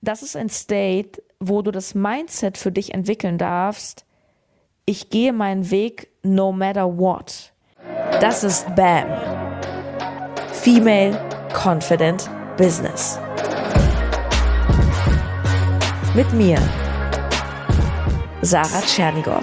das ist ein State, wo du das Mindset für dich entwickeln darfst. Ich gehe meinen Weg no matter what. Das ist BAM. Female Confident Business. Mit mir, Sarah Tschernigow.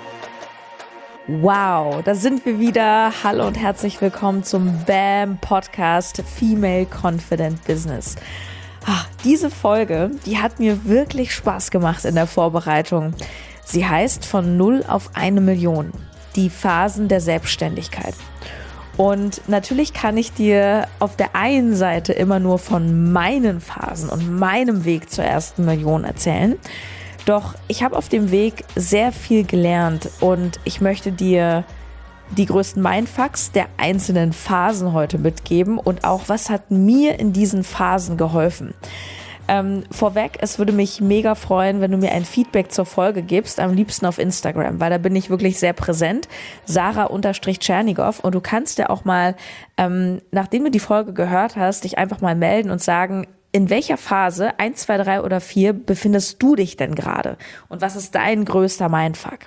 Wow, da sind wir wieder. Hallo und herzlich willkommen zum BAM Podcast Female Confident Business. Diese Folge, die hat mir wirklich Spaß gemacht in der Vorbereitung. Sie heißt von 0 auf 1 Million. Die Phasen der Selbstständigkeit. Und natürlich kann ich dir auf der einen Seite immer nur von meinen Phasen und meinem Weg zur ersten Million erzählen. Doch ich habe auf dem Weg sehr viel gelernt und ich möchte dir die größten Mindfucks der einzelnen Phasen heute mitgeben und auch, was hat mir in diesen Phasen geholfen. Vorweg, es würde mich mega freuen, wenn du mir ein Feedback zur Folge gibst, am liebsten auf Instagram, weil da bin ich wirklich sehr präsent, Sarah_Tschernigow, und du kannst ja auch mal, nachdem du die Folge gehört hast, dich einfach mal melden und sagen, in welcher Phase, 1, 2, 3 oder 4, befindest du dich denn gerade? Und was ist dein größter Mindfuck?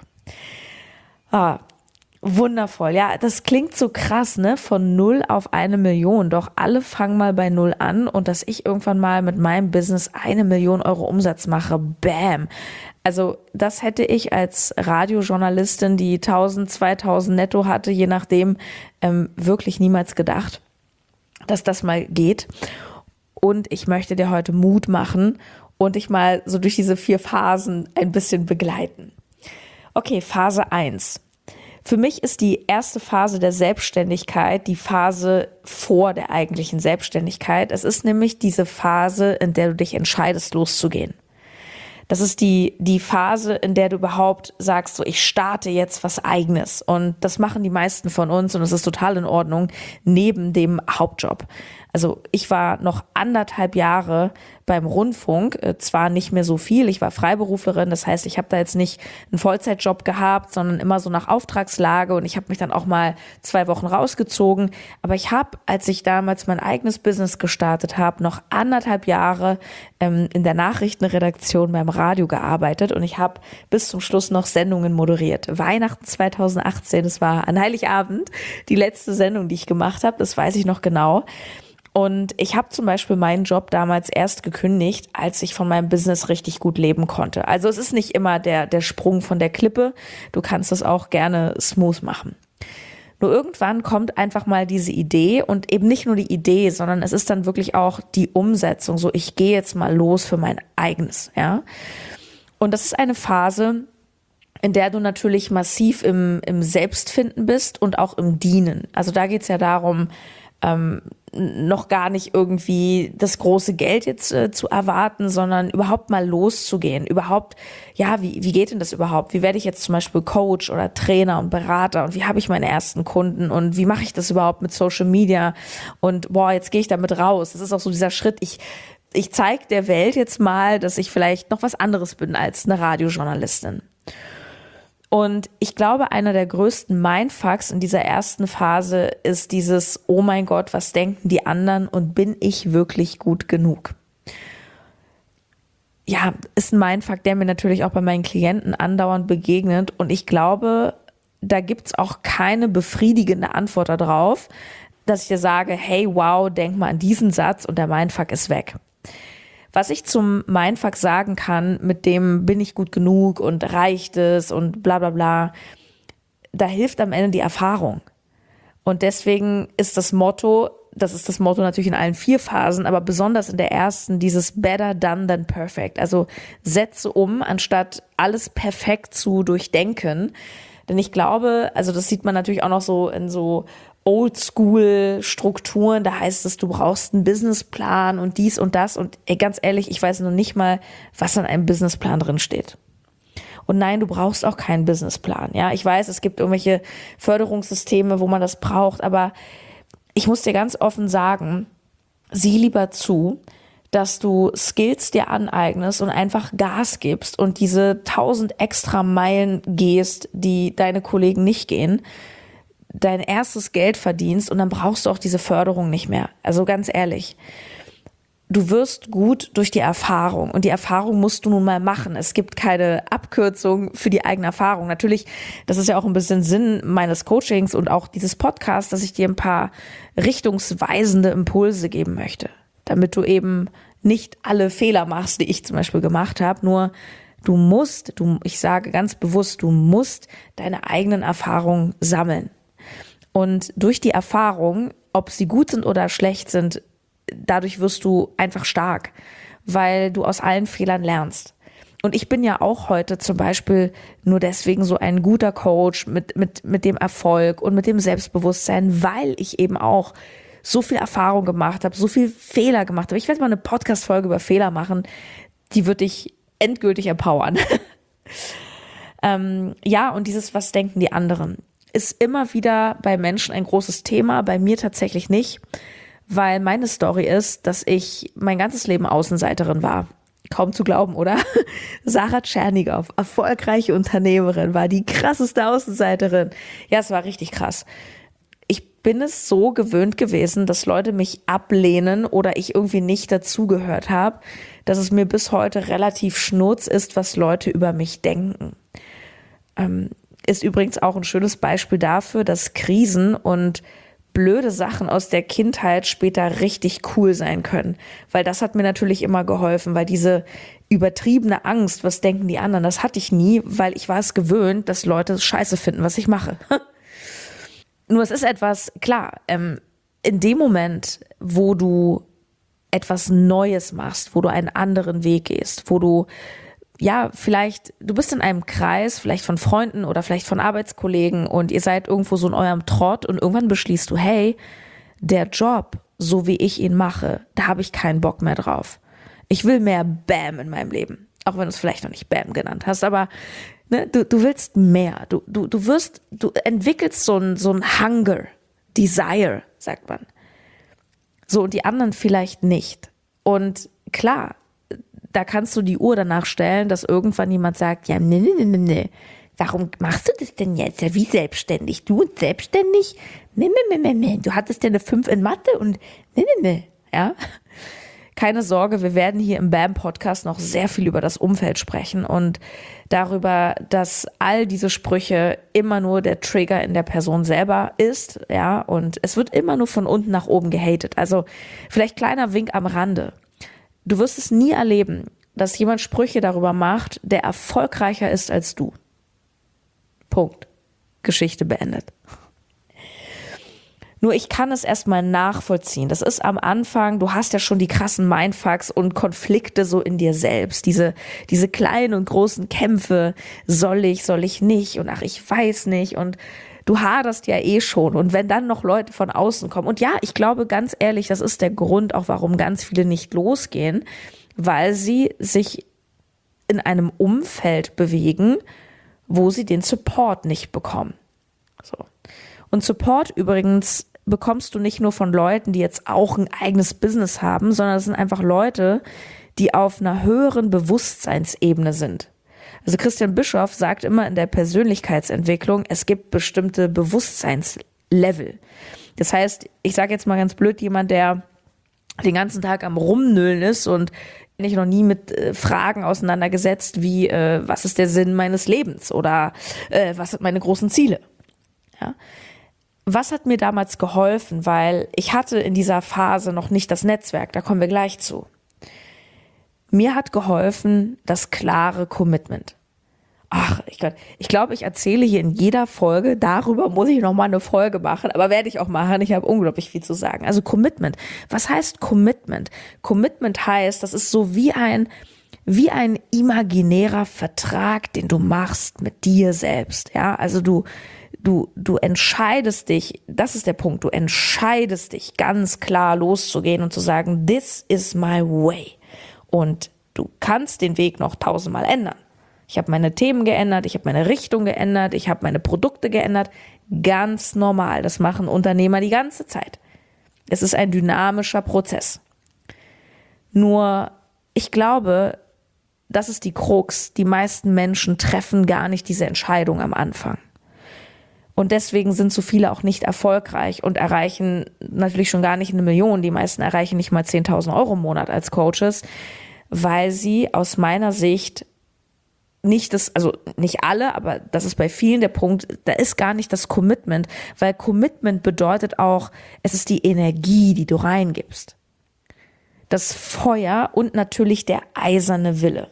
Wundervoll. Ja, das klingt so krass, ne? Von 0 auf 1 Million. Doch alle fangen mal bei 0 an und dass ich irgendwann mal mit meinem Business 1 Million Euro Umsatz mache. Bam! Also das hätte ich als Radiojournalistin, die 1000, 2000 netto hatte, je nachdem, wirklich niemals gedacht, dass das mal geht. Und ich möchte dir heute Mut machen und dich mal so durch diese 4 Phasen ein bisschen begleiten. Okay, Phase 1. Für mich ist die erste Phase der Selbstständigkeit die Phase vor der eigentlichen Selbstständigkeit. Es ist nämlich diese Phase, in der du dich entscheidest, loszugehen. Das ist die Phase, in der du überhaupt sagst, so, ich starte jetzt was Eigenes. Und das machen die meisten von uns und es ist total in Ordnung, neben dem Hauptjob. Also ich war noch 1,5 Jahre beim Rundfunk, zwar nicht mehr so viel, ich war Freiberuflerin, das heißt, ich habe da jetzt nicht einen Vollzeitjob gehabt, sondern immer so nach Auftragslage und ich habe mich dann auch mal 2 Wochen rausgezogen. Aber ich habe, als ich damals mein eigenes Business gestartet habe, noch 1,5 Jahre in der Nachrichtenredaktion beim Radio gearbeitet und ich habe bis zum Schluss noch Sendungen moderiert. Weihnachten 2018, das war an Heiligabend die letzte Sendung, die ich gemacht habe, das weiß ich noch genau. Und ich habe zum Beispiel meinen Job damals erst gekündigt, als ich von meinem Business richtig gut leben konnte. Also es ist nicht immer der Sprung von der Klippe. Du kannst das auch gerne smooth machen. Nur irgendwann kommt einfach mal diese Idee und eben nicht nur die Idee, sondern es ist dann wirklich auch die Umsetzung. So, ich gehe jetzt mal los für mein eigenes, ja. Und das ist eine Phase, in der du natürlich massiv im Selbstfinden bist und auch im Dienen. Also da geht's ja darum, noch gar nicht irgendwie das große Geld jetzt zu erwarten, sondern überhaupt mal loszugehen. Überhaupt, ja, wie geht denn das überhaupt? Wie werde ich jetzt zum Beispiel Coach oder Trainer und Berater und wie habe ich meine ersten Kunden und wie mache ich das überhaupt mit Social Media? Und jetzt gehe ich damit raus. Das ist auch so dieser Schritt, ich zeige der Welt jetzt mal, dass ich vielleicht noch was anderes bin als eine Radiojournalistin. Und ich glaube, einer der größten Mindfucks in dieser ersten Phase ist dieses, oh mein Gott, was denken die anderen und bin ich wirklich gut genug? Ja, ist ein Mindfuck, der mir natürlich auch bei meinen Klienten andauernd begegnet und ich glaube, da gibt's auch keine befriedigende Antwort darauf, dass ich dir sage, hey, wow, denk mal an diesen Satz und der Mindfuck ist weg. Was ich zum Mindfuck sagen kann, mit dem bin ich gut genug und reicht es und bla bla bla, da hilft am Ende die Erfahrung. Und deswegen ist das Motto natürlich in allen 4 Phasen, aber besonders in der ersten, dieses better done than perfect. Also setze um, anstatt alles perfekt zu durchdenken. Denn ich glaube, also das sieht man natürlich auch noch so in so Oldschool-Strukturen, da heißt es, du brauchst einen Businessplan und dies und das und ganz ehrlich, ich weiß noch nicht mal, was in einem Businessplan drin steht. Und nein, du brauchst auch keinen Businessplan. Ja, ich weiß, es gibt irgendwelche Förderungssysteme, wo man das braucht, aber ich muss dir ganz offen sagen, sieh lieber zu, dass du Skills dir aneignest und einfach Gas gibst und diese 1000 extra Meilen gehst, die deine Kollegen nicht gehen, dein erstes Geld verdienst und dann brauchst du auch diese Förderung nicht mehr. Also ganz ehrlich, du wirst gut durch die Erfahrung und die Erfahrung musst du nun mal machen. Es gibt keine Abkürzung für die eigene Erfahrung. Natürlich, das ist ja auch ein bisschen Sinn meines Coachings und auch dieses Podcasts, dass ich dir ein paar richtungsweisende Impulse geben möchte, damit du eben nicht alle Fehler machst, die ich zum Beispiel gemacht habe. Nur ich sage ganz bewusst, du musst deine eigenen Erfahrungen sammeln. Und durch die Erfahrung, ob sie gut sind oder schlecht sind, dadurch wirst du einfach stark, weil du aus allen Fehlern lernst. Und ich bin ja auch heute zum Beispiel nur deswegen so ein guter Coach mit dem Erfolg und mit dem Selbstbewusstsein, weil ich eben auch so viel Erfahrung gemacht habe, so viel Fehler gemacht habe. Ich werde mal eine Podcast-Folge über Fehler machen, die wird dich endgültig empowern. Und dieses Was denken die anderen ist immer wieder bei Menschen ein großes Thema, bei mir tatsächlich nicht, weil meine Story ist, dass ich mein ganzes Leben Außenseiterin war. Kaum zu glauben, oder? Sarah Tschernigow, erfolgreiche Unternehmerin, war die krasseste Außenseiterin. Ja, es war richtig krass. Ich bin es so gewöhnt gewesen, dass Leute mich ablehnen oder ich irgendwie nicht dazugehört habe, dass es mir bis heute relativ schnurz ist, was Leute über mich denken. Ist übrigens auch ein schönes Beispiel dafür, dass Krisen und blöde Sachen aus der Kindheit später richtig cool sein können. Weil das hat mir natürlich immer geholfen, weil diese übertriebene Angst, was denken die anderen, das hatte ich nie, weil ich war es gewöhnt, dass Leute scheiße finden, was ich mache. Nur es ist etwas, klar, in dem Moment, wo du etwas Neues machst, wo du einen anderen Weg gehst, wo du vielleicht, du bist in einem Kreis, vielleicht von Freunden oder vielleicht von Arbeitskollegen und ihr seid irgendwo so in eurem Trott und irgendwann beschließt du, hey, der Job, so wie ich ihn mache, da habe ich keinen Bock mehr drauf. Ich will mehr Bam in meinem Leben. Auch wenn du es vielleicht noch nicht Bam genannt hast, aber ne, du willst mehr. Du entwickelst so ein Hunger, Desire, sagt man. So, und die anderen vielleicht nicht. Und klar, da kannst du die Uhr danach stellen, dass irgendwann jemand sagt, ja, nee, warum machst du das denn jetzt? Ja, wie selbstständig? Du und selbstständig? Nee, du hattest ja eine 5 in Mathe und nee, ja. Keine Sorge, wir werden hier im BAM-Podcast noch sehr viel über das Umfeld sprechen und darüber, dass all diese Sprüche immer nur der Trigger in der Person selber ist, ja, und es wird immer nur von unten nach oben gehatet. Also vielleicht kleiner Wink am Rande. Du wirst es nie erleben, dass jemand Sprüche darüber macht, der erfolgreicher ist als du. Punkt. Geschichte beendet. Nur ich kann es erstmal nachvollziehen. Das ist am Anfang, du hast ja schon die krassen Mindfucks und Konflikte so in dir selbst. Diese kleinen und großen Kämpfe. Soll ich nicht? Und ach, ich weiß nicht. Und du haderst ja eh schon. Und wenn dann noch Leute von außen kommen. Und ja, ich glaube ganz ehrlich, das ist der Grund auch, warum ganz viele nicht losgehen. Weil sie sich in einem Umfeld bewegen, wo sie den Support nicht bekommen. So. Und Support übrigens bekommst du nicht nur von Leuten, die jetzt auch ein eigenes Business haben, sondern es sind einfach Leute, die auf einer höheren Bewusstseinsebene sind. Also Christian Bischoff sagt immer in der Persönlichkeitsentwicklung, es gibt bestimmte Bewusstseinslevel. Das heißt, ich sage jetzt mal ganz blöd, jemand, der den ganzen Tag am Rumnüllen ist und ich noch nie mit Fragen auseinandergesetzt wie, was ist der Sinn meines Lebens oder was sind meine großen Ziele? Ja. Was hat mir damals geholfen? Weil ich hatte in dieser Phase noch nicht das Netzwerk, da kommen wir gleich zu. Mir hat geholfen das klare Commitment. Ach, ich glaube, ich erzähle hier in jeder Folge, darüber muss ich nochmal eine Folge machen, aber werde ich auch machen, ich habe unglaublich viel zu sagen. Also Commitment. Was heißt Commitment? Commitment heißt, das ist so wie ein imaginärer Vertrag, den du machst mit dir selbst. Ja, also du entscheidest dich, das ist der Punkt, du entscheidest dich ganz klar loszugehen und zu sagen, this is my way. Und du kannst den Weg noch 1000-mal ändern. Ich habe meine Themen geändert, ich habe meine Richtung geändert, ich habe meine Produkte geändert. Ganz normal, das machen Unternehmer die ganze Zeit. Es ist ein dynamischer Prozess. Nur, ich glaube, das ist die Krux, die meisten Menschen treffen gar nicht diese Entscheidung am Anfang. Und deswegen sind so viele auch nicht erfolgreich und erreichen natürlich schon gar nicht 1 Million. Die meisten erreichen nicht mal 10.000 Euro im Monat als Coaches, weil sie aus meiner Sicht also nicht alle, aber das ist bei vielen der Punkt, da ist gar nicht das Commitment, weil Commitment bedeutet auch, es ist die Energie, die du reingibst. Das Feuer und natürlich der eiserne Wille.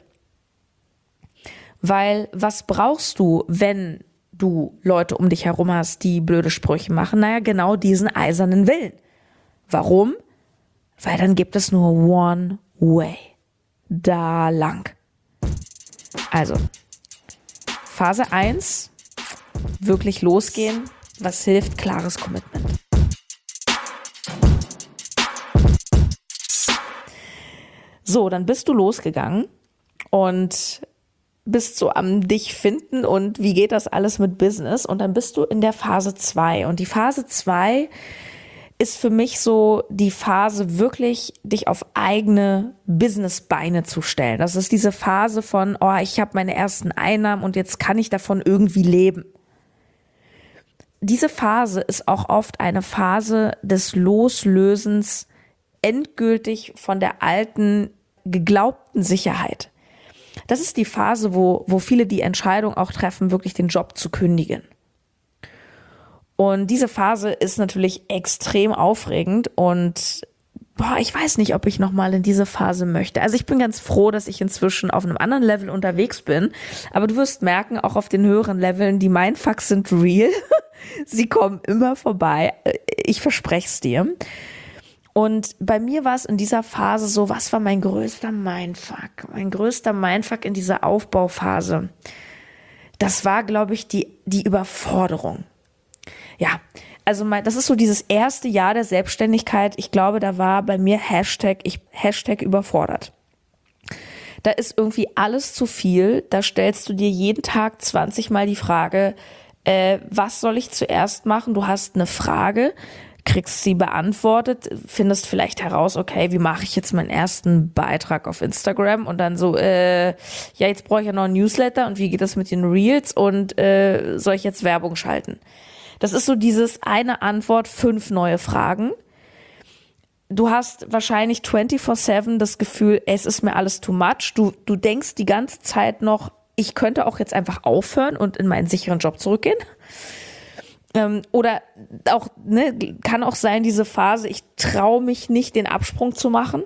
Weil was brauchst du, wenn du Leute um dich herum hast, die blöde Sprüche machen? Naja, genau diesen eisernen Willen. Warum? Weil dann gibt es nur one way. Da lang. Also, Phase 1, wirklich losgehen. Was hilft? Klares Commitment. So, dann bist du losgegangen und bist so am dich finden und wie geht das alles mit Business? Und dann bist du in der Phase 2. Und die Phase 2 ist für mich so die Phase, wirklich dich auf eigene Businessbeine zu stellen. Das ist diese Phase von, ich habe meine ersten Einnahmen und jetzt kann ich davon irgendwie leben. Diese Phase ist auch oft eine Phase des Loslösens endgültig von der alten, geglaubten Sicherheit. Das ist die Phase, wo viele die Entscheidung auch treffen, wirklich den Job zu kündigen. Und diese Phase ist natürlich extrem aufregend und ich weiß nicht, ob ich nochmal in diese Phase möchte. Also ich bin ganz froh, dass ich inzwischen auf einem anderen Level unterwegs bin, aber du wirst merken, auch auf den höheren Leveln, die Mindfucks sind real. Sie kommen immer vorbei. Ich verspreche es dir. Und bei mir war es in dieser Phase so, was war mein größter Mindfuck? Mein größter Mindfuck in dieser Aufbauphase, das war, glaube ich, die Überforderung. Ja, also das ist so dieses erste Jahr der Selbstständigkeit. Ich glaube, da war bei mir Hashtag überfordert. Da ist irgendwie alles zu viel. Da stellst du dir jeden Tag 20 Mal die Frage, was soll ich zuerst machen? Du hast eine Frage, kriegst sie beantwortet, findest vielleicht heraus, okay, wie mache ich jetzt meinen ersten Beitrag auf Instagram und dann so, jetzt brauche ich ja noch einen Newsletter und wie geht das mit den Reels und soll ich jetzt Werbung schalten? Das ist so dieses eine Antwort, 5 neue Fragen. Du hast wahrscheinlich 24/7 das Gefühl, es ist mir alles too much. Du denkst die ganze Zeit noch, ich könnte auch jetzt einfach aufhören und in meinen sicheren Job zurückgehen. Oder auch, kann auch sein, diese Phase, ich traue mich nicht, den Absprung zu machen.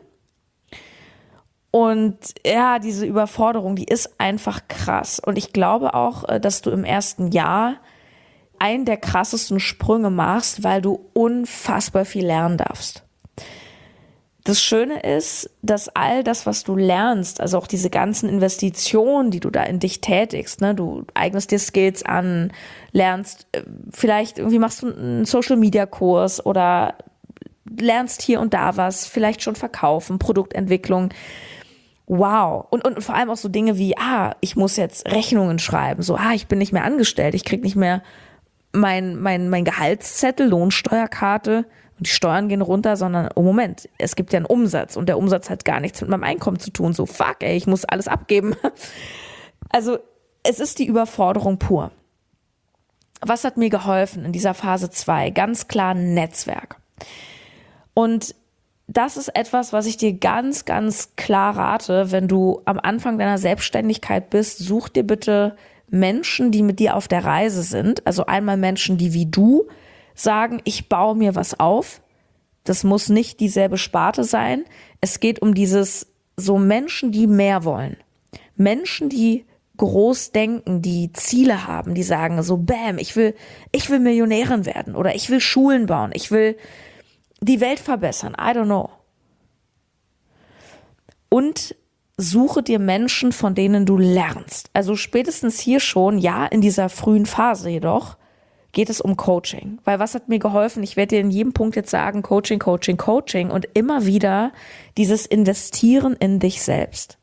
Und ja, diese Überforderung, die ist einfach krass. Und ich glaube auch, dass du im ersten Jahr einen der krassesten Sprünge machst, weil du unfassbar viel lernen darfst. Das Schöne ist, dass all das, was du lernst, also auch diese ganzen Investitionen, die du da in dich tätigst, du eignest dir Skills an, lernst, vielleicht irgendwie machst du einen Social-Media-Kurs oder lernst hier und da was, vielleicht schon verkaufen, Produktentwicklung. Wow. Und vor allem auch so Dinge wie, ich muss jetzt Rechnungen schreiben, so, ich bin nicht mehr angestellt, ich krieg nicht mehr mein Gehaltszettel, Lohnsteuerkarte und die Steuern gehen runter, sondern, Moment, es gibt ja einen Umsatz und der Umsatz hat gar nichts mit meinem Einkommen zu tun. So, ich muss alles abgeben. Also, es ist die Überforderung pur. Was hat mir geholfen in dieser Phase 2? Ganz klar Netzwerk. Und das ist etwas, was ich dir ganz, ganz klar rate, wenn du am Anfang deiner Selbstständigkeit bist, such dir bitte Menschen, die mit dir auf der Reise sind. Also einmal Menschen, die wie du sagen, ich baue mir was auf. Das muss nicht dieselbe Sparte sein. Es geht um so Menschen, die mehr wollen. Menschen, die groß denken, die Ziele haben, die sagen so, bam, ich will Millionärin werden oder ich will Schulen bauen, ich will die Welt verbessern, I don't know. Und suche dir Menschen, von denen du lernst. Also spätestens hier schon, in dieser frühen Phase jedoch, geht es um Coaching. Weil was hat mir geholfen? Ich werde dir in jedem Punkt jetzt sagen, Coaching, Coaching, Coaching und immer wieder dieses Investieren in dich selbst.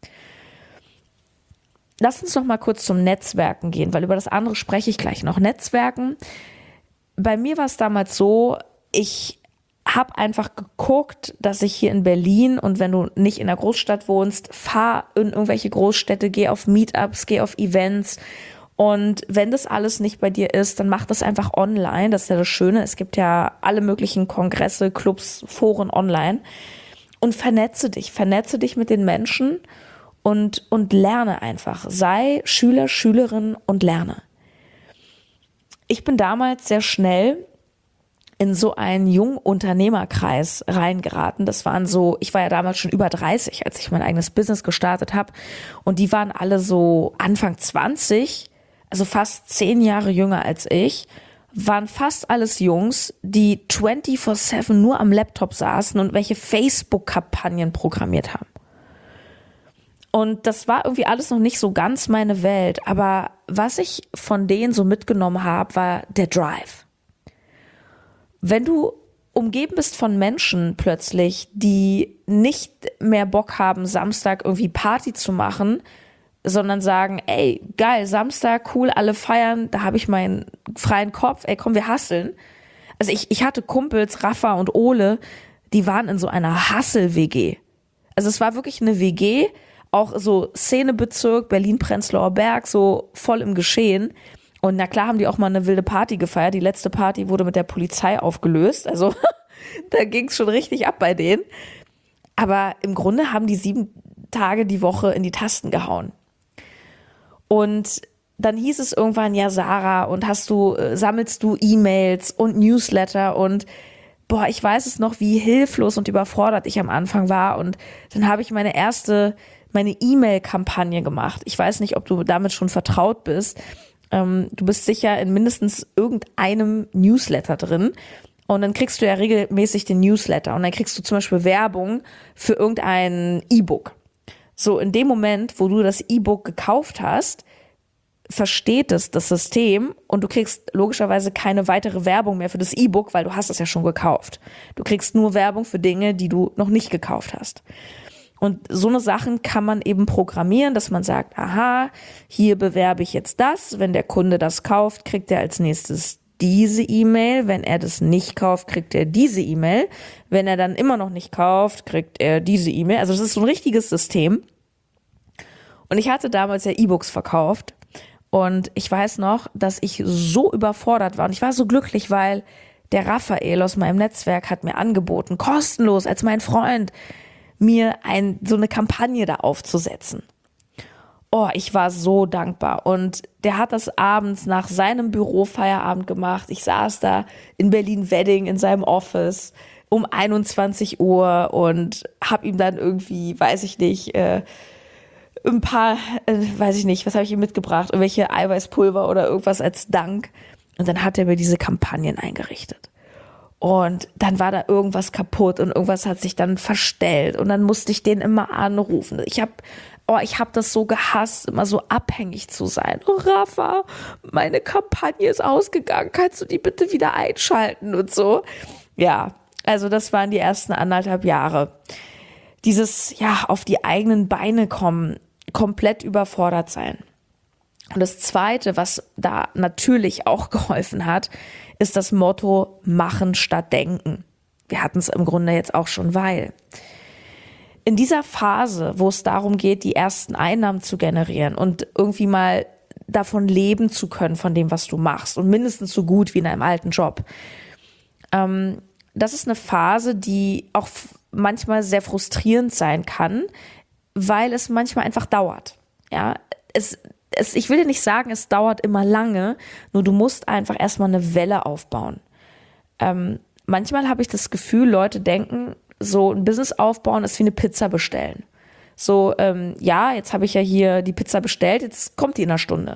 Lass uns noch mal kurz zum Netzwerken gehen, weil über das andere spreche ich gleich noch. Netzwerken, bei mir war es damals so, ich habe einfach geguckt, dass ich hier in Berlin und wenn du nicht in der Großstadt wohnst, fahr in irgendwelche Großstädte, geh auf Meetups, geh auf Events Und wenn das alles nicht bei dir ist, dann mach das einfach online. Das ist ja das Schöne. Es gibt ja alle möglichen Kongresse, Clubs, Foren online. Und vernetze dich mit den Menschen und lerne einfach. Sei Schüler, Schülerin und lerne. Ich bin damals sehr schnell in so einen Jungunternehmerkreis reingeraten. Das waren so, ich war ja damals schon über 30, als ich mein eigenes Business gestartet habe. Und die waren alle so Anfang 20, also fast 10 Jahre jünger als ich, waren fast alles Jungs, die 24/7 nur am Laptop saßen und welche Facebook-Kampagnen programmiert haben. Und das war irgendwie alles noch nicht so ganz meine Welt. Aber was ich von denen so mitgenommen habe, war der Drive. Wenn du umgeben bist von Menschen plötzlich, die nicht mehr Bock haben, Samstag irgendwie Party zu machen, sondern sagen, ey, geil, Samstag, cool, alle feiern, da habe ich meinen freien Kopf, ey, komm, wir hustlen. Also ich hatte Kumpels, Rafa und Ole, die waren in so einer Hustle-WG. Also es war wirklich eine WG, auch so Szenebezirk, Berlin-Prenzlauer Berg, so voll im Geschehen. Und na klar haben die auch mal eine wilde Party gefeiert. Die letzte Party wurde mit der Polizei aufgelöst. Also da ging es schon richtig ab bei denen. Aber im Grunde haben die 7 Tage die Woche in die Tasten gehauen. Und dann hieß es irgendwann, ja Sarah, und sammelst du E-Mails und Newsletter und ich weiß es noch, wie hilflos und überfordert ich am Anfang war. Und dann habe ich meine E-Mail-Kampagne gemacht. Ich weiß nicht, ob du damit schon vertraut bist. Du bist sicher in mindestens irgendeinem Newsletter drin und dann kriegst du ja regelmäßig den Newsletter und dann kriegst du zum Beispiel Werbung für irgendein E-Book. So in dem Moment, wo du das E-Book gekauft hast, versteht es das System und du kriegst logischerweise keine weitere Werbung mehr für das E-Book, weil du hast es ja schon gekauft. Du kriegst nur Werbung für Dinge, die du noch nicht gekauft hast. Und so eine Sachen kann man eben programmieren, dass man sagt, aha, hier bewerbe ich jetzt das. Wenn der Kunde das kauft, kriegt er als nächstes diese E-Mail. Wenn er das nicht kauft, kriegt er diese E-Mail. Wenn er dann immer noch nicht kauft, kriegt er diese E-Mail. Also das ist so ein richtiges System. Und ich hatte damals ja E-Books verkauft. Und ich weiß noch, dass ich so überfordert war. Und ich war so glücklich, weil der Raphael aus meinem Netzwerk hat mir angeboten, kostenlos als mein Freund, mir so eine Kampagne da aufzusetzen. Ich war so dankbar. Und der hat das abends nach seinem Bürofeierabend gemacht. Ich saß da in Berlin-Wedding in seinem Office um 21 Uhr und habe ihm dann irgendwie, weiß ich nicht, ein paar, weiß ich nicht, was habe ich ihm mitgebracht? Irgendwelche Eiweißpulver oder irgendwas als Dank. Und dann hat er mir diese Kampagnen eingerichtet. Und dann war da irgendwas kaputt und irgendwas hat sich dann verstellt und dann musste ich den immer anrufen. Ich hab das so gehasst, immer so abhängig zu sein. Oh, Rafa, meine Kampagne ist ausgegangen, kannst du die bitte wieder einschalten und so. Ja, also das waren die ersten 1,5 Jahre. Dieses, auf die eigenen Beine kommen, komplett überfordert sein. Und das Zweite, was da natürlich auch geholfen hat, ist das Motto machen statt denken. Wir hatten es im Grunde jetzt auch schon, weil in dieser Phase, wo es darum geht, die ersten Einnahmen zu generieren und irgendwie mal davon leben zu können, von dem, was du machst und mindestens so gut wie in einem alten Job, das ist eine Phase, die auch manchmal sehr frustrierend sein kann, weil es manchmal einfach dauert. Ja, ich will dir nicht sagen, es dauert immer lange, nur du musst einfach erstmal eine Welle aufbauen. Manchmal habe ich das Gefühl, Leute denken, so ein Business aufbauen ist wie eine Pizza bestellen. So, jetzt habe ich ja hier die Pizza bestellt, jetzt kommt die in einer Stunde.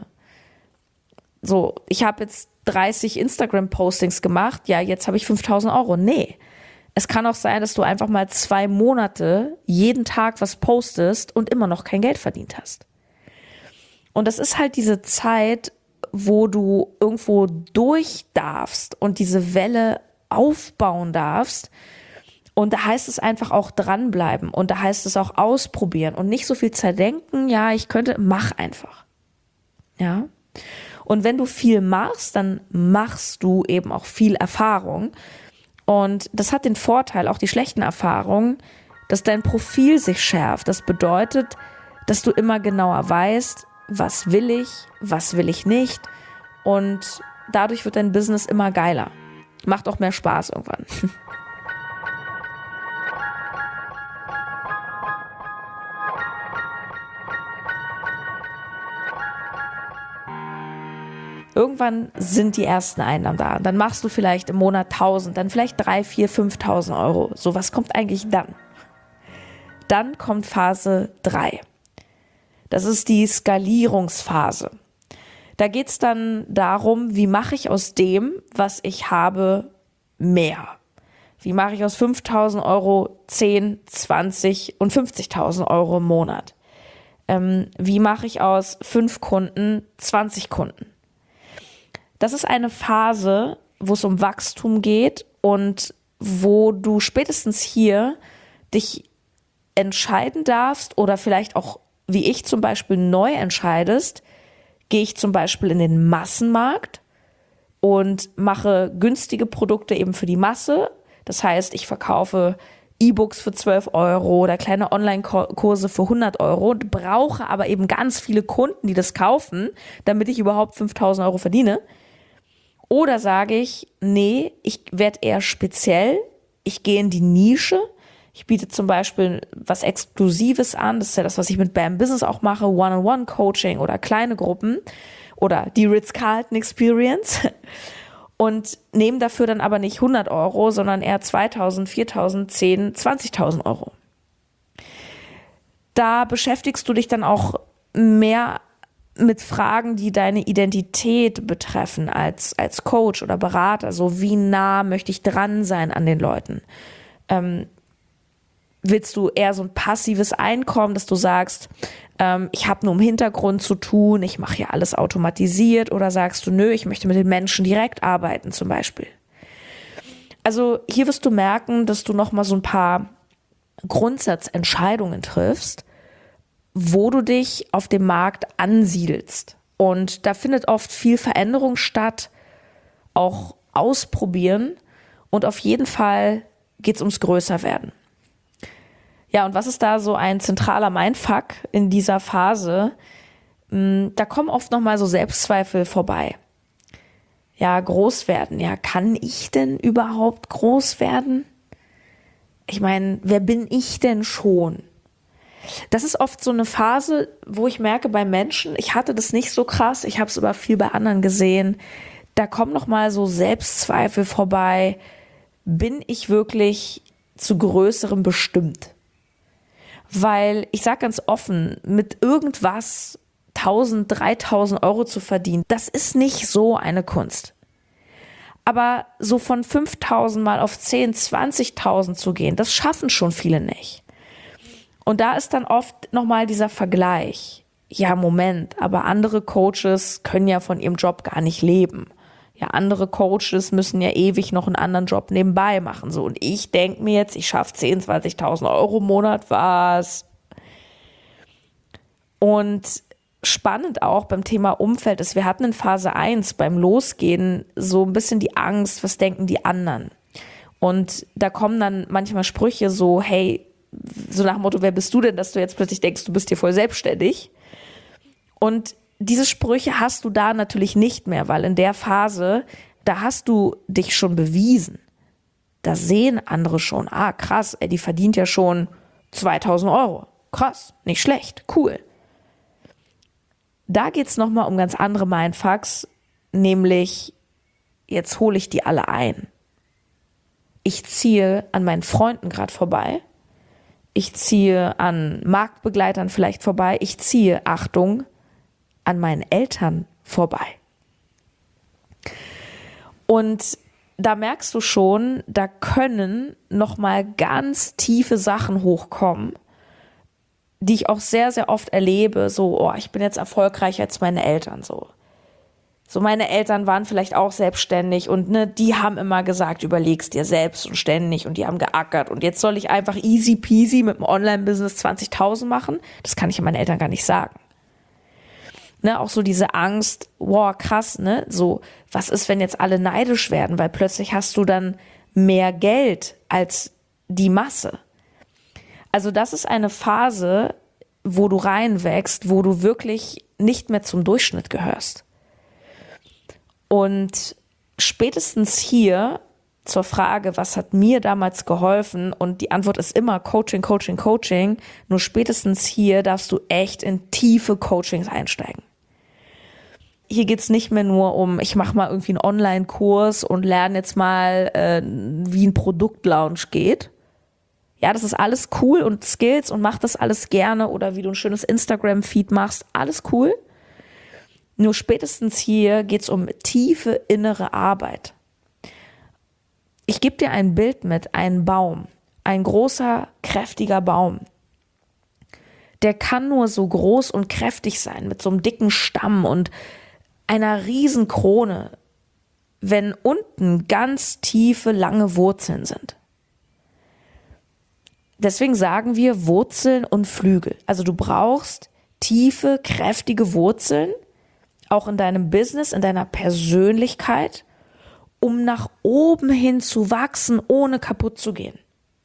So, ich habe jetzt 30 Instagram-Postings gemacht, jetzt habe ich 5.000 Euro. Nee. Es kann auch sein, dass du einfach mal 2 Monate jeden Tag was postest und immer noch kein Geld verdient hast. Und das ist halt diese Zeit, wo du irgendwo durch darfst und diese Welle aufbauen darfst. Und da heißt es einfach auch dranbleiben und da heißt es auch ausprobieren und nicht so viel zerdenken, mach einfach. Ja. Und wenn du viel machst, dann machst du eben auch viel Erfahrung. Und das hat den Vorteil, auch die schlechten Erfahrungen, dass dein Profil sich schärft. Das bedeutet, dass du immer genauer weißt, was will ich nicht, und dadurch wird dein Business immer geiler. Macht auch mehr Spaß irgendwann. Irgendwann sind die ersten Einnahmen da. Dann machst du vielleicht im Monat 1.000, dann vielleicht 3.000, 4.000, 5.000 Euro. So, was kommt eigentlich dann? Dann kommt Phase 3. Das ist die Skalierungsphase. Da geht es dann darum, wie mache ich aus dem, was ich habe, mehr? Wie mache ich aus 5.000 Euro 10, 20 und 50.000 Euro im Monat? Wie mache ich aus 5 Kunden 20 Kunden? Das ist eine Phase, wo es um Wachstum geht und wo du spätestens hier dich entscheiden darfst oder vielleicht auch, wie ich zum Beispiel, neu entscheidest, gehe ich zum Beispiel in den Massenmarkt und mache günstige Produkte eben für die Masse. Das heißt, ich verkaufe E-Books für 12 Euro oder kleine Online-Kurse für 100 Euro und brauche aber eben ganz viele Kunden, die das kaufen, damit ich überhaupt 5.000 Euro verdiene. Oder sage ich, nee, ich werde eher speziell, ich gehe in die Nische, ich biete zum Beispiel was Exklusives an, das ist ja das, was ich mit BAM Business auch mache, One-on-One-Coaching oder kleine Gruppen oder die Ritz-Carlton Experience, und nehme dafür dann aber nicht 100 Euro, sondern eher 2.000, 4.000, 10.000, 20.000 Euro. Da beschäftigst du dich dann auch mehr mit Fragen, die deine Identität betreffen als Coach oder Berater. So, wie nah möchte ich dran sein an den Leuten? Willst du eher so ein passives Einkommen, dass du sagst, ich habe nur im Hintergrund zu tun, ich mache ja alles automatisiert, oder sagst du, nö, ich möchte mit den Menschen direkt arbeiten zum Beispiel? Also hier wirst du merken, dass du nochmal so ein paar Grundsatzentscheidungen triffst, wo du dich auf dem Markt ansiedelst. Und da findet oft viel Veränderung statt, auch ausprobieren, und auf jeden Fall geht es ums Größerwerden. Ja, und was ist da so ein zentraler Mindfuck in dieser Phase? Da kommen oft nochmal so Selbstzweifel vorbei. Ja, groß werden. Ja, kann ich denn überhaupt groß werden? Ich meine, wer bin ich denn schon? Das ist oft so eine Phase, wo ich merke bei Menschen, ich hatte das nicht so krass, ich habe es aber viel bei anderen gesehen, da kommen nochmal so Selbstzweifel vorbei. Bin ich wirklich zu Größerem bestimmt? Weil ich sage ganz offen, mit irgendwas 1.000, 3.000 Euro zu verdienen, das ist nicht so eine Kunst. Aber so von 5.000 mal auf 10, 20.000 zu gehen, das schaffen schon viele nicht. Und da ist dann oft nochmal dieser Vergleich. Ja, Moment, aber andere Coaches können ja von ihrem Job gar nicht leben. Ja, andere Coaches müssen ja ewig noch einen anderen Job nebenbei machen. So, und ich denke mir jetzt, ich schaffe 10.000, 20.000 Euro im Monat, was? Und spannend auch beim Thema Umfeld ist, wir hatten in Phase 1 beim Losgehen so ein bisschen die Angst, was denken die anderen? Und da kommen dann manchmal Sprüche so, hey, so nach dem Motto, wer bist du denn, dass du jetzt plötzlich denkst, du bist hier voll selbstständig? Und diese Sprüche hast du da natürlich nicht mehr, weil in der Phase, da hast du dich schon bewiesen. Da sehen andere schon, krass, die verdient ja schon 2.000 Euro. Krass, nicht schlecht, cool. Da geht es nochmal um ganz andere Mindfucks, nämlich jetzt hole ich die alle ein. Ich ziehe an meinen Freunden gerade vorbei. Ich ziehe an Marktbegleitern vielleicht vorbei. Ich ziehe, Achtung, an meinen Eltern vorbei. Und da merkst du schon, da können nochmal ganz tiefe Sachen hochkommen, die ich auch sehr, sehr oft erlebe. So, ich bin jetzt erfolgreicher als meine Eltern. So meine Eltern waren vielleicht auch selbstständig und die haben immer gesagt, überleg's dir selbst und ständig, und die haben geackert, und jetzt soll ich einfach easy peasy mit dem Online-Business 20.000 machen? Das kann ich meinen Eltern gar nicht sagen. Auch so diese Angst, wow, krass, so, was ist, wenn jetzt alle neidisch werden, weil plötzlich hast du dann mehr Geld als die Masse. Also das ist eine Phase, wo du reinwächst, wo du wirklich nicht mehr zum Durchschnitt gehörst. Und spätestens hier zur Frage, was hat mir damals geholfen? Und die Antwort ist immer Coaching, Coaching, Coaching. Nur spätestens hier darfst du echt in tiefe Coachings einsteigen. Hier geht's nicht mehr nur um, ich mache mal irgendwie einen Online-Kurs und lerne jetzt mal, wie ein Produktlaunch geht. Ja, das ist alles cool und Skills und mach das alles gerne oder wie du ein schönes Instagram-Feed machst, alles cool. Nur spätestens hier geht's um tiefe innere Arbeit. Ich gebe dir ein Bild mit, einen Baum, ein großer, kräftiger Baum. Der kann nur so groß und kräftig sein, mit so einem dicken Stamm und einer riesen Krone, wenn unten ganz tiefe, lange Wurzeln sind. Deswegen sagen wir Wurzeln und Flügel. Also du brauchst tiefe, kräftige Wurzeln, auch in deinem Business, in deiner Persönlichkeit, um nach oben hin zu wachsen, ohne kaputt zu gehen.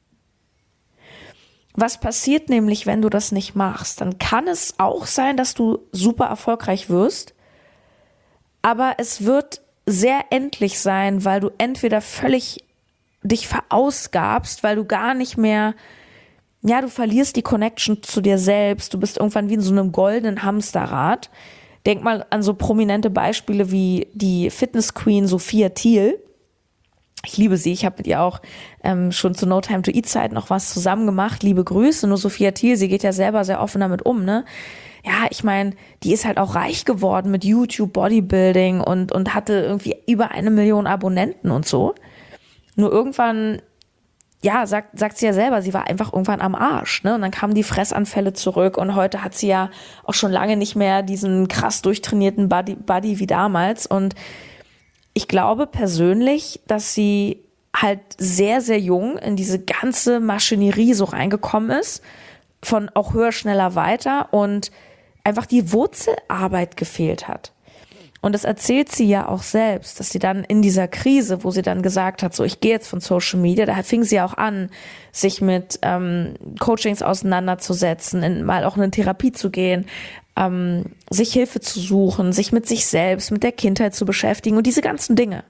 Was passiert nämlich, wenn du das nicht machst? Dann kann es auch sein, dass du super erfolgreich wirst, aber es wird sehr endlich sein, weil du entweder völlig dich verausgabst, weil du gar nicht mehr, du verlierst die Connection zu dir selbst, du bist irgendwann wie in so einem goldenen Hamsterrad. Denk mal an so prominente Beispiele wie die Fitness-Queen Sophia Thiel. Ich liebe sie, ich habe mit ihr auch schon zu No Time to Eat Zeit noch was zusammen gemacht. Liebe Grüße, nur Sophia Thiel, sie geht ja selber sehr offen damit um, ne? Ja, ich meine, die ist halt auch reich geworden mit YouTube, Bodybuilding und hatte irgendwie über 1 Million Abonnenten und so. Nur irgendwann, sagt sie ja selber, sie war einfach irgendwann am Arsch, ne? Und dann kamen die Fressanfälle zurück und heute hat sie ja auch schon lange nicht mehr diesen krass durchtrainierten Body wie damals. Und ich glaube persönlich, dass sie halt sehr, sehr jung in diese ganze Maschinerie so reingekommen ist, von auch höher, schneller, weiter und einfach die Wurzelarbeit gefehlt hat. Und das erzählt sie ja auch selbst, dass sie dann in dieser Krise, wo sie dann gesagt hat, so ich gehe jetzt von Social Media, da fing sie auch an, sich mit Coachings auseinanderzusetzen, mal auch in eine Therapie zu gehen, sich Hilfe zu suchen, sich mit sich selbst, mit der Kindheit zu beschäftigen und diese ganzen Dinge.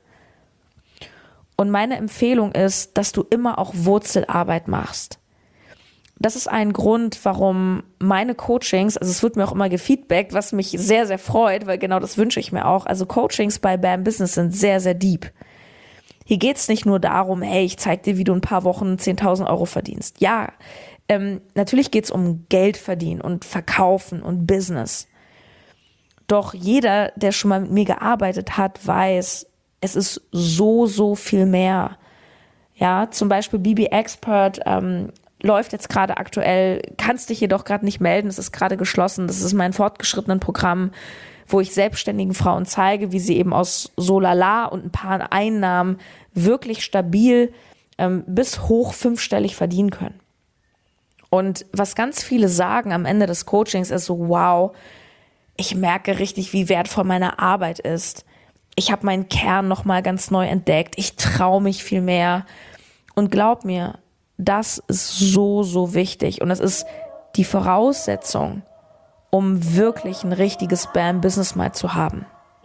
Und meine Empfehlung ist, dass du immer auch Wurzelarbeit machst. Das ist ein Grund, warum meine Coachings, also es wird mir auch immer gefeedbackt, was mich sehr, sehr freut, weil genau das wünsche ich mir auch. Also Coachings bei BAM Business sind sehr, sehr deep. Hier geht es nicht nur darum, hey, ich zeig dir, wie du in ein paar Wochen 10.000 Euro verdienst. Ja, natürlich geht es um Geld verdienen und Verkaufen und Business. Doch jeder, der schon mal mit mir gearbeitet hat, weiß, es ist so, so viel mehr. Ja, zum Beispiel BB Expert läuft jetzt gerade aktuell, kannst dich jedoch gerade nicht melden, es ist gerade geschlossen. Das ist mein fortgeschrittenen Programm, wo ich selbstständigen Frauen zeige, wie sie eben aus so lala und ein paar Einnahmen wirklich stabil bis hoch 5-stellig verdienen können. Und was ganz viele sagen am Ende des Coachings ist so, wow, ich merke richtig, wie wertvoll meine Arbeit ist. Ich habe meinen Kern nochmal ganz neu entdeckt. Ich traue mich viel mehr. Und glaub mir, das ist so, so wichtig. Und das ist die Voraussetzung, um wirklich ein richtiges BAM-Business mal zu haben.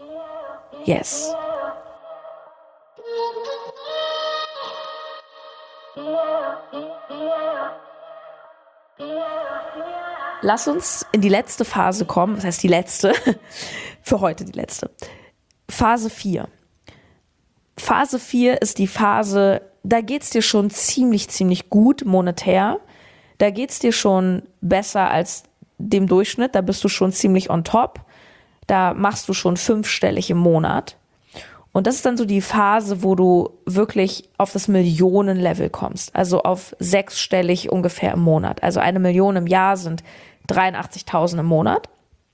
Yes. Lass uns in die letzte Phase kommen. Was heißt die letzte? Für heute die letzte. Phase 4. Phase 4 ist die Phase, da geht's dir schon ziemlich, ziemlich gut monetär. Da geht's dir schon besser als dem Durchschnitt. Da bist du schon ziemlich on top. Da machst du schon 5-stellig im Monat. Und das ist dann so die Phase, wo du wirklich auf das Millionenlevel kommst. Also auf 6-stellig ungefähr im Monat. Also 1 Million im Jahr sind 83.000 im Monat.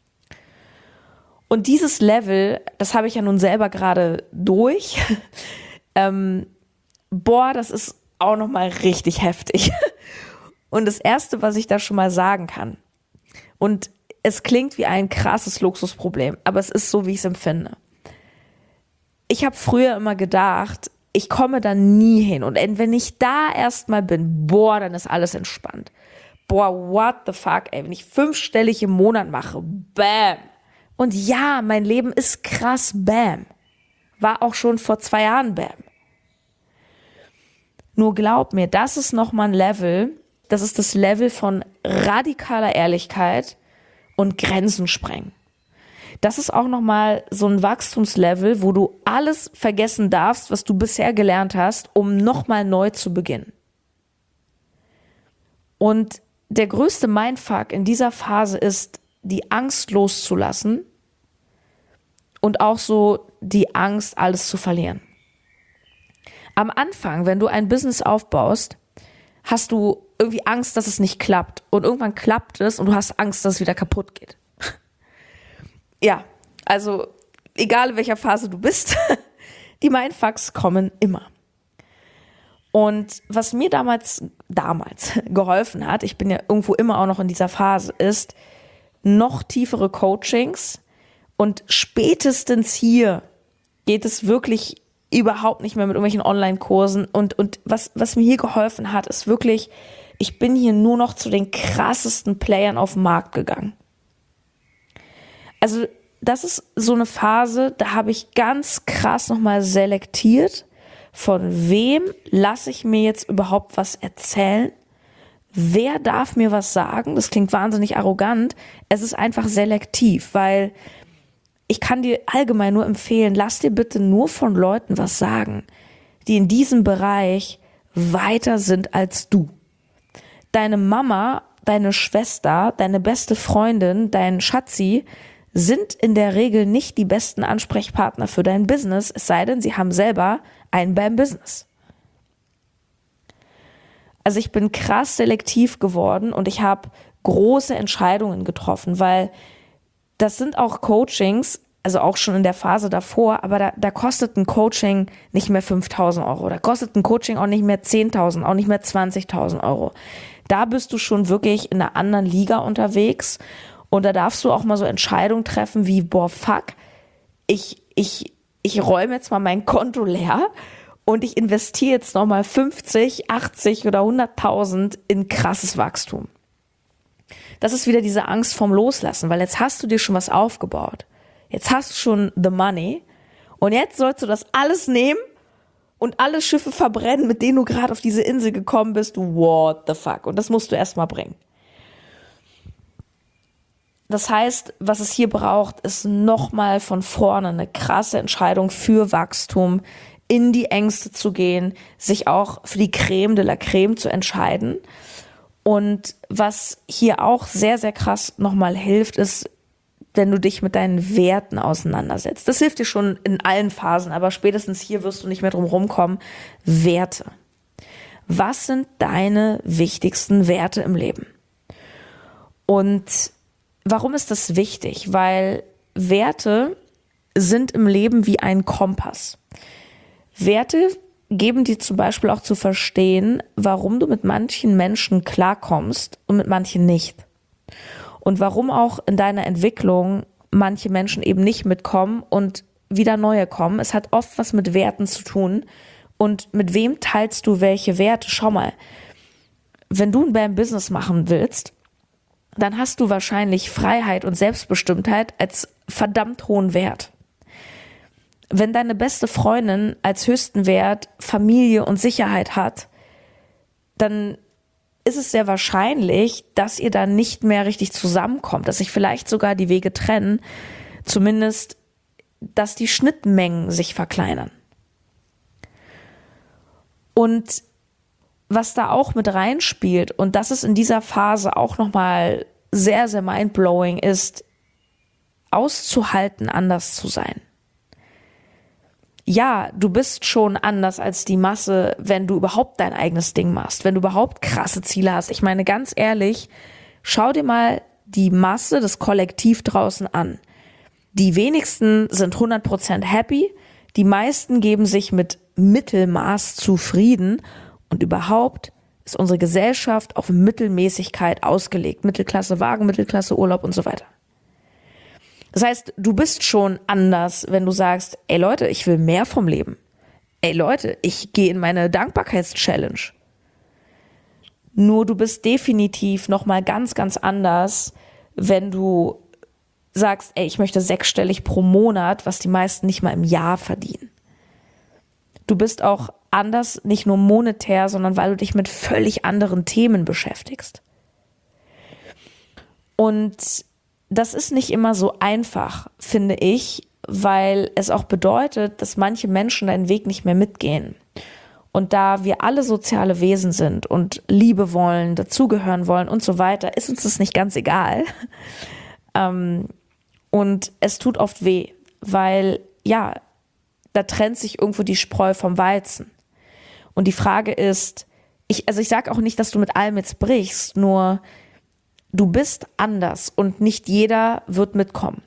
Und dieses Level, das habe ich ja nun selber gerade durch. Das ist auch nochmal richtig heftig. Und das Erste, was ich da schon mal sagen kann, und es klingt wie ein krasses Luxusproblem, aber es ist so, wie ich es empfinde. Ich habe früher immer gedacht, ich komme da nie hin. Und wenn ich da erstmal bin, dann ist alles entspannt. What the fuck, ey, wenn ich 5-stellig im Monat mache, bam. Und ja, mein Leben ist krass bam. War auch schon vor 2 Jahren bam. Nur glaub mir, das ist nochmal ein Level, das ist das Level von radikaler Ehrlichkeit und Grenzen sprengen. Das ist auch nochmal so ein Wachstumslevel, wo du alles vergessen darfst, was du bisher gelernt hast, um nochmal neu zu beginnen. Und der größte Mindfuck in dieser Phase ist, die Angst loszulassen und auch so die Angst, alles zu verlieren. Am Anfang, wenn du ein Business aufbaust, hast du irgendwie Angst, dass es nicht klappt. Und irgendwann klappt es und du hast Angst, dass es wieder kaputt geht. Ja, also egal in welcher Phase du bist, die Mindfucks kommen immer. Und was mir damals geholfen hat, ich bin ja irgendwo immer auch noch in dieser Phase, ist noch tiefere Coachings. Und spätestens hier geht es wirklich überhaupt nicht mehr mit irgendwelchen Online-Kursen. Und was mir hier geholfen hat, ist wirklich, ich bin hier nur noch zu den krassesten Playern auf den Markt gegangen. Also das ist so eine Phase, da habe ich ganz krass nochmal selektiert, von wem lasse ich mir jetzt überhaupt was erzählen? Wer darf mir was sagen? Das klingt wahnsinnig arrogant. Es ist einfach selektiv, weil ich kann dir allgemein nur empfehlen, lass dir bitte nur von Leuten was sagen, die in diesem Bereich weiter sind als du. Deine Mama, deine Schwester, deine beste Freundin, dein Schatzi sind in der Regel nicht die besten Ansprechpartner für dein Business, es sei denn, sie haben selber ein beim Business. Also ich bin krass selektiv geworden und ich habe große Entscheidungen getroffen, weil das sind auch Coachings, also auch schon in der Phase davor, aber da kostet ein Coaching nicht mehr 5.000 Euro, da kostet ein Coaching auch nicht mehr 10.000, auch nicht mehr 20.000 Euro. Da bist du schon wirklich in einer anderen Liga unterwegs und da darfst du auch mal so Entscheidungen treffen wie, boah, fuck, ich räume jetzt mal mein Konto leer und ich investiere jetzt nochmal 50, 80 oder 100.000 in krasses Wachstum. Das ist wieder diese Angst vorm Loslassen, weil jetzt hast du dir schon was aufgebaut. Jetzt hast du schon the money und jetzt sollst du das alles nehmen und alle Schiffe verbrennen, mit denen du gerade auf diese Insel gekommen bist. What the fuck? Und das musst du erstmal bringen. Das heißt, was es hier braucht, ist nochmal von vorne eine krasse Entscheidung für Wachstum, in die Ängste zu gehen, sich auch für die Creme de la Creme zu entscheiden. Und was hier auch sehr, sehr krass nochmal hilft, ist, wenn du dich mit deinen Werten auseinandersetzt. Das hilft dir schon in allen Phasen, aber spätestens hier wirst du nicht mehr drum rumkommen. Werte. Was sind deine wichtigsten Werte im Leben? Und warum ist das wichtig? Weil Werte sind im Leben wie ein Kompass. Werte geben dir zum Beispiel auch zu verstehen, warum du mit manchen Menschen klarkommst und mit manchen nicht. Und warum auch in deiner Entwicklung manche Menschen eben nicht mitkommen und wieder neue kommen. Es hat oft was mit Werten zu tun. Und mit wem teilst du welche Werte? Schau mal, wenn du ein Business machen willst, dann hast du wahrscheinlich Freiheit und Selbstbestimmtheit als verdammt hohen Wert. Wenn deine beste Freundin als höchsten Wert Familie und Sicherheit hat, dann ist es sehr wahrscheinlich, dass ihr dann nicht mehr richtig zusammenkommt, dass sich vielleicht sogar die Wege trennen, zumindest, dass die Schnittmengen sich verkleinern. Und was da auch mit reinspielt, und das ist in dieser Phase auch nochmal sehr, sehr mindblowing, ist auszuhalten, anders zu sein. Ja, du bist schon anders als die Masse, wenn du überhaupt dein eigenes Ding machst, wenn du überhaupt krasse Ziele hast. Ich meine, ganz ehrlich, schau dir mal die Masse, das Kollektiv draußen an. Die wenigsten sind 100% happy, die meisten geben sich mit Mittelmaß zufrieden und überhaupt ist unsere Gesellschaft auf Mittelmäßigkeit ausgelegt. Mittelklasse Wagen, Mittelklasse Urlaub und so weiter. Das heißt, du bist schon anders, wenn du sagst, ey Leute, ich will mehr vom Leben. Ey Leute, ich gehe in meine Dankbarkeitschallenge. Nur du bist definitiv nochmal ganz, ganz anders, wenn du sagst, ey, ich möchte 6-stellig pro Monat, was die meisten nicht mal im Jahr verdienen. Du bist auch anders, nicht nur monetär, sondern weil du dich mit völlig anderen Themen beschäftigst. Und das ist nicht immer so einfach, finde ich, weil es auch bedeutet, dass manche Menschen deinen Weg nicht mehr mitgehen. Und da wir alle soziale Wesen sind und Liebe wollen, dazugehören wollen und so weiter, ist uns das nicht ganz egal. Und es tut oft weh, weil ja, da trennt sich irgendwo die Spreu vom Weizen. Und die Frage ist, ich sage auch nicht, dass du mit allem jetzt brichst, nur du bist anders und nicht jeder wird mitkommen.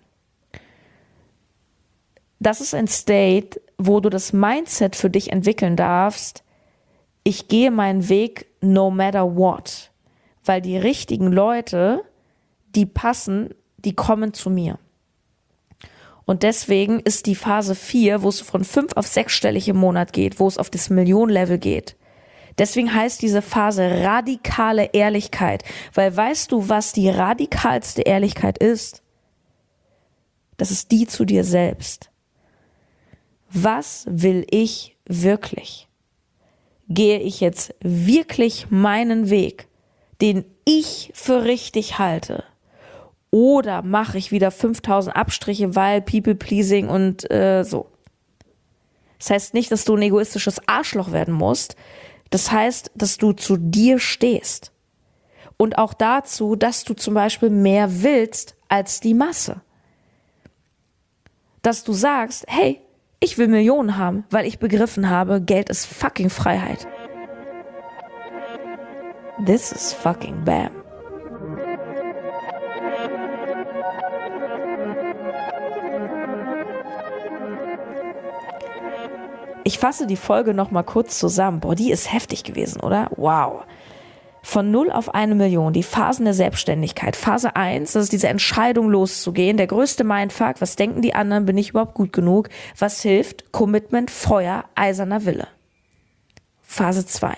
Das ist ein State, wo du das Mindset für dich entwickeln darfst, ich gehe meinen Weg no matter what, weil die richtigen Leute, die passen, die kommen zu mir. Und deswegen ist die Phase 4, wo es von 5 auf 6-stellig im Monat geht, wo es auf das Millionenlevel geht. Deswegen heißt diese Phase radikale Ehrlichkeit, weil weißt du, was die radikalste Ehrlichkeit ist? Das ist die zu dir selbst. Was will ich wirklich? Gehe ich jetzt wirklich meinen Weg, den ich für richtig halte? Oder mache ich wieder 5000 Abstriche, weil People-Pleasing und so. Das heißt nicht, dass du ein egoistisches Arschloch werden musst. Das heißt, dass du zu dir stehst. Und auch dazu, dass du zum Beispiel mehr willst als die Masse. Dass du sagst, hey, ich will Millionen haben, weil ich begriffen habe, Geld ist fucking Freiheit. This is fucking bam. Ich fasse die Folge noch mal kurz zusammen. Boah, die ist heftig gewesen, oder? Wow. Von 0 auf 1 Million, die Phasen der Selbstständigkeit. Phase 1, das ist diese Entscheidung loszugehen. Der größte Mindfuck, was denken die anderen, bin ich überhaupt gut genug? Was hilft? Commitment, Feuer, eiserner Wille. Phase 2.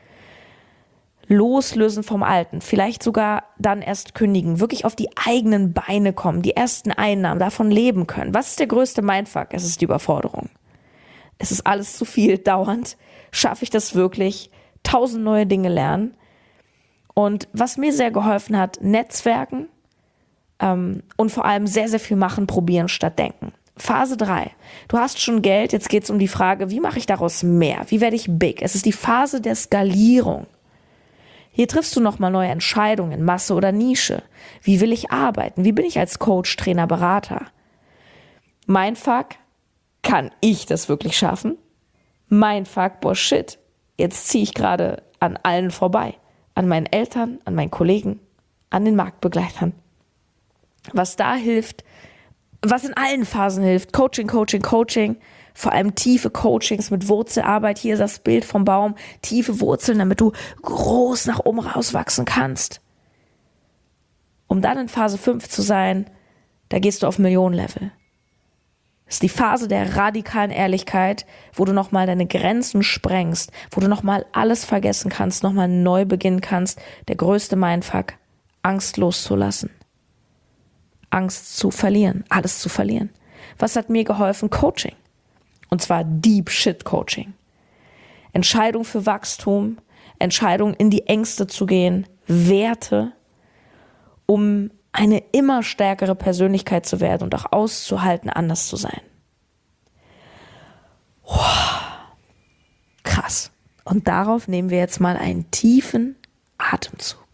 Loslösen vom Alten, vielleicht sogar dann erst kündigen, wirklich auf die eigenen Beine kommen, die ersten Einnahmen, davon leben können. Was ist der größte Mindfuck? Es ist die Überforderung. Es ist alles zu viel, dauernd. Schaffe ich das wirklich? 1000 neue Dinge lernen. Und was mir sehr geholfen hat, Netzwerken und vor allem sehr, sehr viel machen, probieren statt denken. Phase 3. Du hast schon Geld, jetzt geht es um die Frage, wie mache ich daraus mehr? Wie werde ich big? Es ist die Phase der Skalierung. Hier triffst du nochmal neue Entscheidungen, Masse oder Nische. Wie will ich arbeiten? Wie bin ich als Coach, Trainer, Berater? Mindfuck, kann ich das wirklich schaffen? Mindfuck, boah shit, jetzt ziehe ich gerade an allen vorbei. An meinen Eltern, an meinen Kollegen, an den Marktbegleitern. Was da hilft, was in allen Phasen hilft, Coaching, vor allem tiefe Coachings mit Wurzelarbeit. Hier ist das Bild vom Baum, tiefe Wurzeln, damit du groß nach oben rauswachsen kannst. Um dann in Phase 5 zu sein, da gehst du auf Millionenlevel. Das ist die Phase der radikalen Ehrlichkeit, wo du nochmal deine Grenzen sprengst, wo du nochmal alles vergessen kannst, nochmal neu beginnen kannst. Der größte Mindfuck, Angst loszulassen. Angst zu verlieren, alles zu verlieren. Was hat mir geholfen? Coaching. Und zwar Deep Shit Coaching. Entscheidung für Wachstum, Entscheidung in die Ängste zu gehen, Werte, um eine immer stärkere Persönlichkeit zu werden und auch auszuhalten, anders zu sein. Krass. Und darauf nehmen wir jetzt mal einen tiefen Atemzug.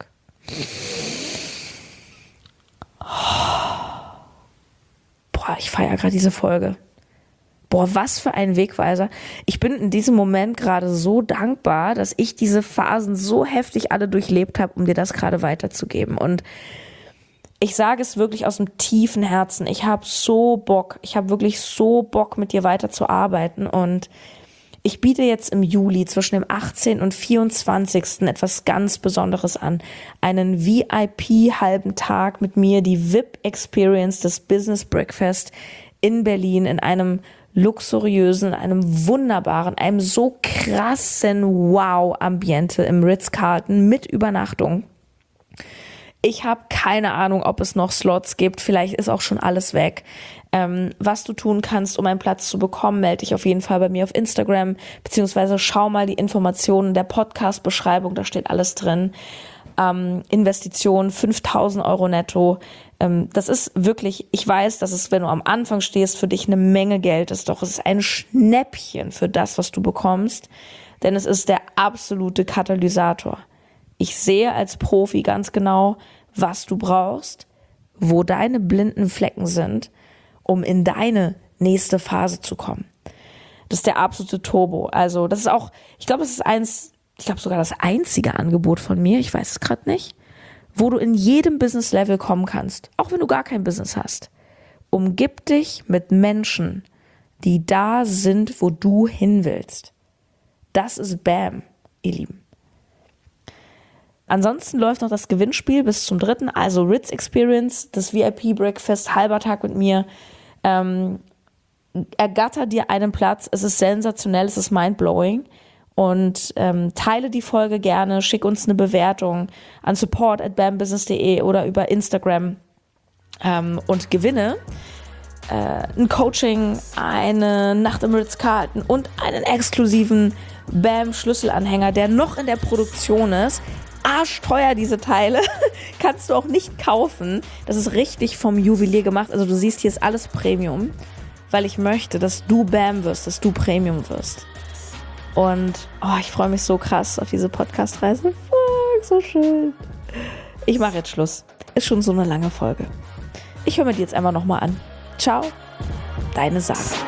Boah, ich feiere gerade diese Folge. Boah, was für ein Wegweiser. Ich bin in diesem Moment gerade so dankbar, dass ich diese Phasen so heftig alle durchlebt habe, um dir das gerade weiterzugeben. Und ich sage es wirklich aus dem tiefen Herzen. Ich habe wirklich so Bock, mit dir weiterzuarbeiten. Und ich biete jetzt im Juli zwischen dem 18. und 24. etwas ganz Besonderes an. Einen VIP-halben Tag mit mir, die VIP-Experience des Business Breakfast in Berlin in einem luxuriösen, einem wunderbaren, einem so krassen Wow-Ambiente im Ritz-Carlton mit Übernachtung. Ich habe keine Ahnung, ob es noch Slots gibt. Vielleicht ist auch schon alles weg. Was du tun kannst, um einen Platz zu bekommen, melde dich auf jeden Fall bei mir auf Instagram, beziehungsweise schau mal die Informationen der Podcast-Beschreibung, da steht alles drin. Investition 5.000 Euro netto. Das ist wirklich, ich weiß, dass es, wenn du am Anfang stehst, für dich eine Menge Geld ist, doch es ist ein Schnäppchen für das, was du bekommst, denn es ist der absolute Katalysator. Ich sehe als Profi ganz genau, was du brauchst, wo deine blinden Flecken sind, um in deine nächste Phase zu kommen. Das ist der absolute Turbo. Also das ist auch, ich glaube, sogar das einzige Angebot von mir, ich weiß es gerade nicht, wo du in jedem Business-Level kommen kannst, auch wenn du gar kein Business hast. Umgib dich mit Menschen, die da sind, wo du hin willst. Das ist BAM, ihr Lieben. Ansonsten läuft noch das Gewinnspiel bis zum 3., also Ritz Experience, das VIP-Breakfast, halber Tag mit mir. Ergatter dir einen Platz, es ist sensationell, es ist mindblowing und teile die Folge gerne, schick uns eine Bewertung an support@bambusiness.de oder über Instagram und gewinne ein Coaching, eine Nacht im Ritz-Carlton und einen exklusiven BAM-Schlüsselanhänger, der noch in der Produktion ist. Arschteuer, diese Teile, kannst du auch nicht kaufen. Das ist richtig vom Juwelier gemacht. Also du siehst, hier ist alles Premium, weil ich möchte, dass du BAM wirst, dass du Premium wirst. Und ich freue mich so krass auf diese Podcast-Reise. Fuck, so schön. Ich mache jetzt Schluss. Ist schon so eine lange Folge. Ich höre mir die jetzt einfach nochmal an. Ciao, deine Sarah.